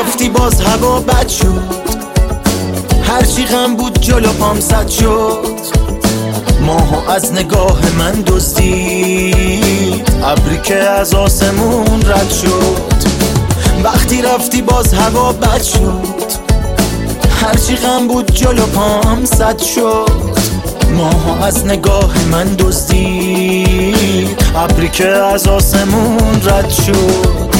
رفتی باز هوا بد شد، هرچی غم بود جلو پام سد شد. ماهو از نگاه من دزدید، ابری که از آسمون رد شد. وقتی رفتی باز هوا بد شد، هرچی غم بود جلو پام سد شد. ماهو از نگاه من دزدید، ابری که از آسمون رد شد.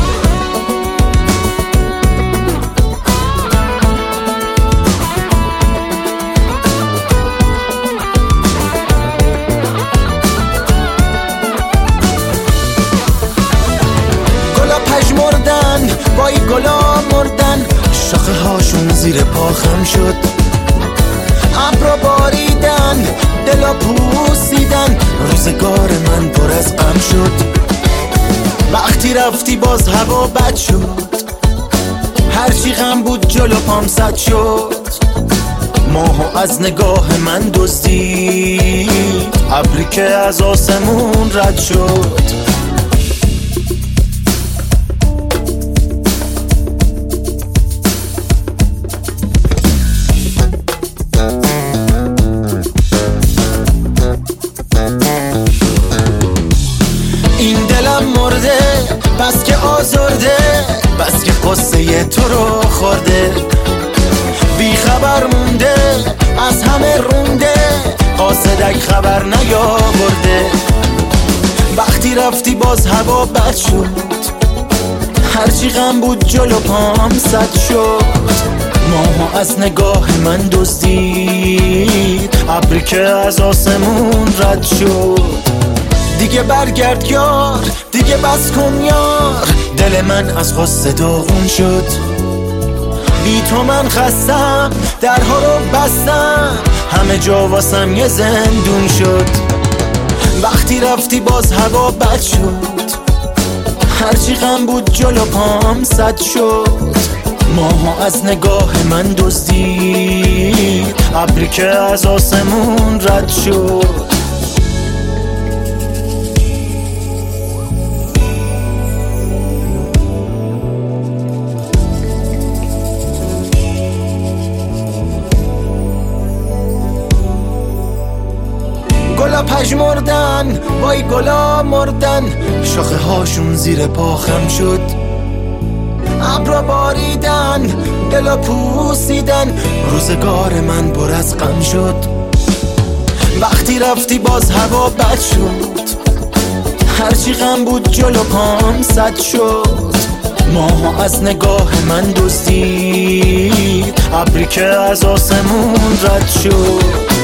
مردن وای گلا مردن، شاخه هاشون زیر پا خم شد. ابرا باریدن، دلا پوسیدن، روزگار من پر از غم شد. وقتی رفتی باز هوا بد شد، هرچی غم بود جلو پام سد شد. ماهو از نگاه من دزدید، ابری که از آسمون رد شد. این دلم مرده بس که آزرده، بس که قصه تو رو خورده. بی خبر مونده از همه رونده، قاصدک خبر نیاورده. وقتی رفتی باز هوا بد شد، هرچی غم بود جلو پام سد شد. ماهو از نگاه من دزدید، ابری که از آسمون رد شد. دیگه برگرد یار، دیگه بس کن یار، دل من از غصه داغون شد. بی تو من خستم، درها رو بستم، همه جا واسم یه زندون شد. وقتی رفتی باز هوا بد شد، هرچی غم بود جلو پام سد شد. ماها از نگاه من دزدید، ابری که از آسمون رد شد. گلا پژمردن وای گلا مردن، شاخه هاشون زیر پا خم شد. ابرا باریدن، دلا پوسیدن، روزگار من پر از غم شد. وقتی رفتی باز هوا بد شد، هرچی غم بود جلو پام سد شد. ماها از نگاه من دزدید، ابری که از آسمون رد شد.